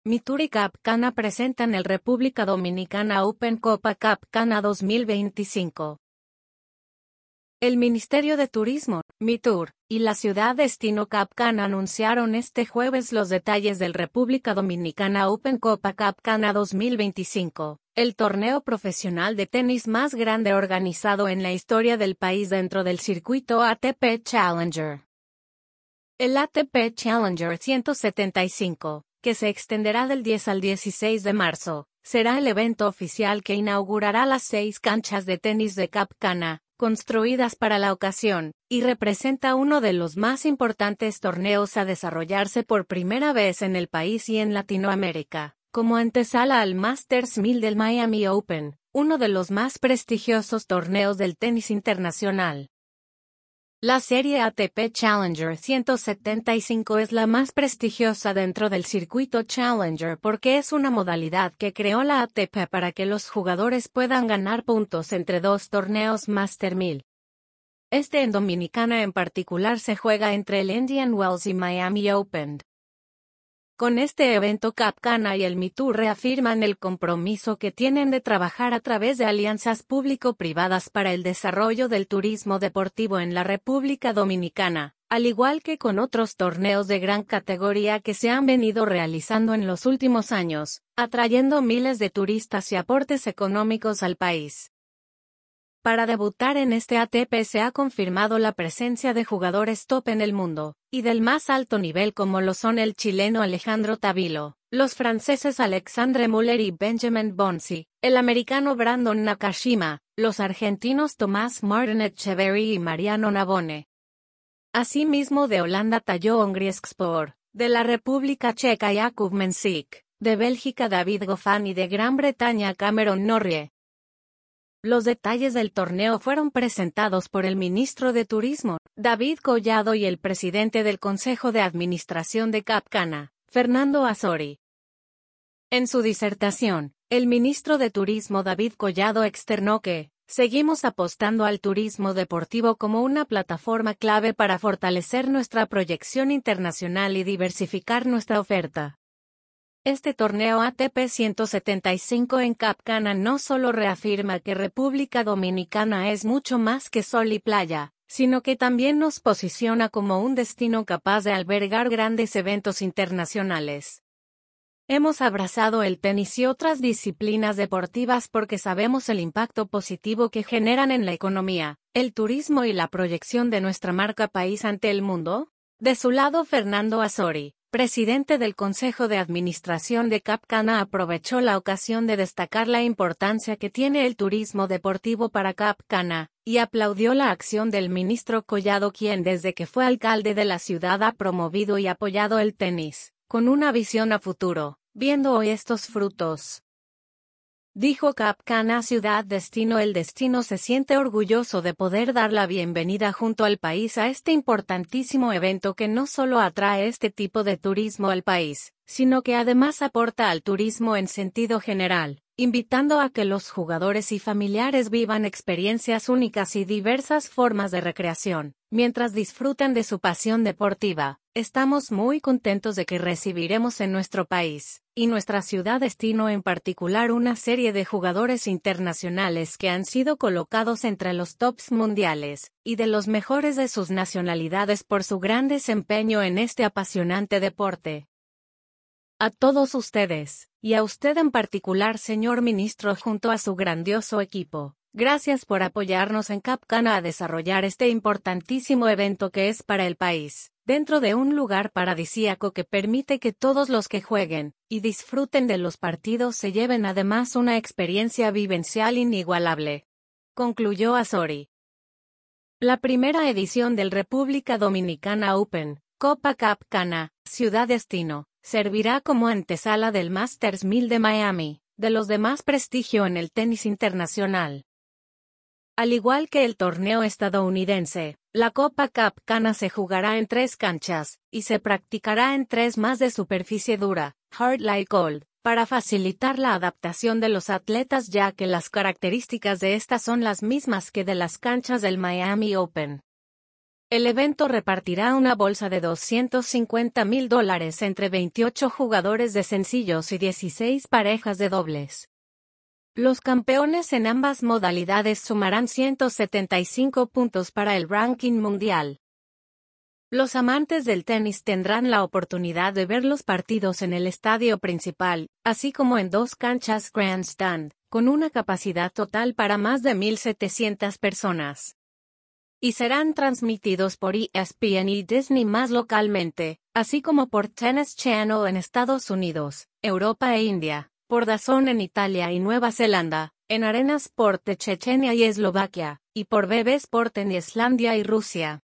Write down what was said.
MITUR y Cap Cana presentan el República Dominicana Open Copa Cap Cana 2025. El Ministerio de Turismo, MITUR, y la ciudad destino Cap Cana anunciaron este jueves los detalles del República Dominicana Open Copa Cap Cana 2025, el torneo profesional de tenis más grande organizado en la historia del país dentro del circuito ATP Challenger. El ATP Challenger 175, que se extenderá del 10 al 16 de marzo, será el evento oficial que inaugurará las 6 canchas de tenis de Cap Cana, construidas para la ocasión, y representa uno de los más importantes torneos a desarrollarse por primera vez en el país y en Latinoamérica, como antesala al Masters 1000 del Miami Open, uno de los más prestigiosos torneos del tenis internacional. La serie ATP Challenger 175 es la más prestigiosa dentro del circuito Challenger porque es una modalidad que creó la ATP para que los jugadores puedan ganar puntos entre dos torneos Master 1000. Este en Dominicana en particular se juega entre el Indian Wells y Miami Open. Con este evento Cap Cana y el MITUR reafirman el compromiso que tienen de trabajar a través de alianzas público-privadas para el desarrollo del turismo deportivo en la República Dominicana, al igual que con otros torneos de gran categoría que se han venido realizando en los últimos años, atrayendo miles de turistas y aportes económicos al país. Para debutar en este ATP se ha confirmado la presencia de jugadores top en el mundo, y del más alto nivel como lo son el chileno Alejandro Tavilo, los franceses Alexandre Müller y Benjamin Bonzi, el americano Brandon Nakashima, los argentinos Tomás Martin Etcheverry y Mariano Navone. Asimismo de Holanda Tayo Ongrieskspor, de la República Checa Jakub Mensik, de Bélgica David Goffin y de Gran Bretaña Cameron Norrie. Los detalles del torneo fueron presentados por el ministro de Turismo, David Collado y el presidente del Consejo de Administración de Cap Cana, Fernando Azori. En su disertación, el ministro de Turismo David Collado externó que, seguimos apostando al turismo deportivo como una plataforma clave para fortalecer nuestra proyección internacional y diversificar nuestra oferta. Este torneo ATP 175 en Cap Cana no solo reafirma que República Dominicana es mucho más que sol y playa, sino que también nos posiciona como un destino capaz de albergar grandes eventos internacionales. Hemos abrazado el tenis y otras disciplinas deportivas porque sabemos el impacto positivo que generan en la economía, el turismo y la proyección de nuestra marca país ante el mundo. De su lado Fernando Azori, presidente del Consejo de Administración de Cap Cana, aprovechó la ocasión de destacar la importancia que tiene el turismo deportivo para Cap Cana, y aplaudió la acción del ministro Collado quien desde que fue alcalde de la ciudad ha promovido y apoyado el tenis, con una visión a futuro, viendo hoy estos frutos. Dijo Cap Cana Ciudad Destino. El destino se siente orgulloso de poder dar la bienvenida junto al país a este importantísimo evento que no solo atrae este tipo de turismo al país, sino que además aporta al turismo en sentido general, invitando a que los jugadores y familiares vivan experiencias únicas y diversas formas de recreación, mientras disfrutan de su pasión deportiva. Estamos muy contentos de que recibiremos en nuestro país, y nuestra ciudad destino en particular, una serie de jugadores internacionales que han sido colocados entre los tops mundiales, y de los mejores de sus nacionalidades por su gran desempeño en este apasionante deporte. A todos ustedes, y a usted en particular señor ministro junto a su grandioso equipo, gracias por apoyarnos en Cap Cana a desarrollar este importantísimo evento que es para el país, dentro de un lugar paradisíaco que permite que todos los que jueguen y disfruten de los partidos se lleven además una experiencia vivencial inigualable. Concluyó Azori. La primera edición del República Dominicana Open, Copa Cap Cana, Ciudad Destino, servirá como antesala del Masters 1000 de Miami, de los de más prestigio en el tenis internacional. Al igual que el torneo estadounidense, la Copa Cap Cana se jugará en 3 canchas, y se practicará en 3 más de superficie dura, hard like cold, para facilitar la adaptación de los atletas ya que las características de estas son las mismas que de las canchas del Miami Open. El evento repartirá una bolsa de $250,000 entre 28 jugadores de sencillos y 16 parejas de dobles. Los campeones en ambas modalidades sumarán 175 puntos para el ranking mundial. Los amantes del tenis tendrán la oportunidad de ver los partidos en el estadio principal, así como en 2 canchas Grandstand, con una capacidad total para más de 1,700 personas. Y serán transmitidos por ESPN y Disney más localmente, así como por Tennis Channel en Estados Unidos, Europa e India, por DAZN en Italia y Nueva Zelanda, en Arena Sport de Chechenia y Eslovaquia, y por BB Sport en Islandia y Rusia.